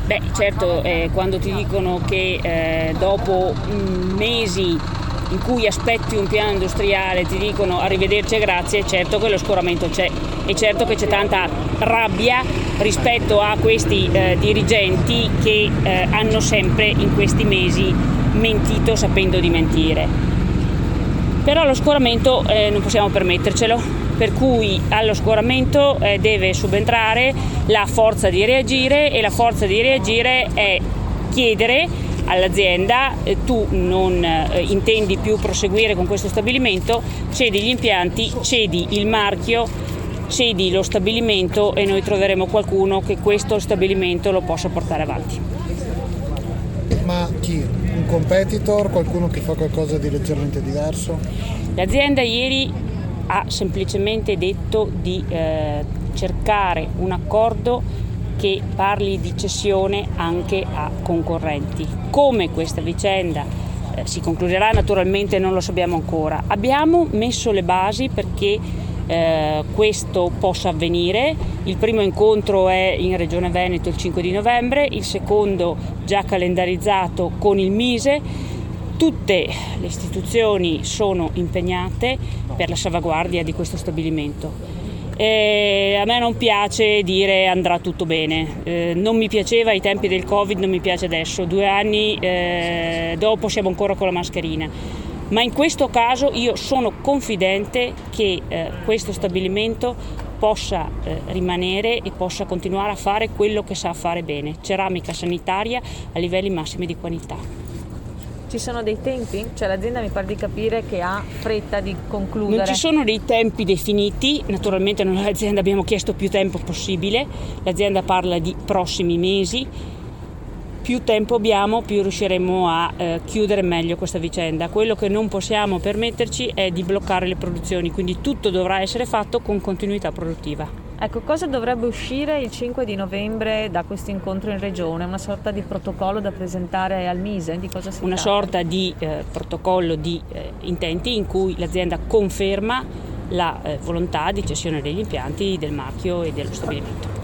Beh, certo, quando ti dicono che dopo mesi in cui aspetti un piano industriale ti dicono arrivederci e grazie, certo che lo scoramento c'è, e certo che c'è tanta rabbia rispetto a questi dirigenti che hanno sempre in questi mesi mentito sapendo di mentire. Però lo scoramento non possiamo permettercelo, per cui allo scoramento deve subentrare la forza di reagire, e la forza di reagire è chiedere all'azienda: tu non intendi più proseguire con questo stabilimento, cedi gli impianti, cedi il marchio, cedi lo stabilimento e noi troveremo qualcuno che questo stabilimento lo possa portare avanti. Ma chi? Un competitor? Qualcuno che fa qualcosa di leggermente diverso? L'azienda ieri ha semplicemente detto di cercare un accordo che parli di cessione anche a concorrenti. Come questa vicenda si concluderà naturalmente non lo sappiamo ancora. Abbiamo messo le basi perché questo possa avvenire. Il primo incontro è in Regione Veneto il 5 di novembre, il secondo già calendarizzato con il Mise. Tutte le istituzioni sono impegnate per la salvaguardia di questo stabilimento. A me non piace dire andrà tutto bene, non mi piaceva ai tempi del Covid, non mi piace adesso, 2 anni dopo siamo ancora con la mascherina, ma in questo caso io sono confidente che questo stabilimento possa rimanere e possa continuare a fare quello che sa fare bene, ceramica sanitaria a livelli massimi di qualità. Ci sono dei tempi? Cioè l'azienda mi pare di capire che ha fretta di concludere. Non ci sono dei tempi definiti, naturalmente noi all'azienda abbiamo chiesto più tempo possibile, l'azienda parla di prossimi mesi, più tempo abbiamo più riusciremo a chiudere meglio questa vicenda. Quello che non possiamo permetterci è di bloccare le produzioni, quindi tutto dovrà essere fatto con continuità produttiva. Ecco, cosa dovrebbe uscire il 5 di novembre da questo incontro in Regione? Una sorta di protocollo da presentare al Mise? Di cosa si tratta? Una sorta di protocollo di intenti in cui l'azienda conferma la volontà di cessione degli impianti, del marchio e dello stabilimento.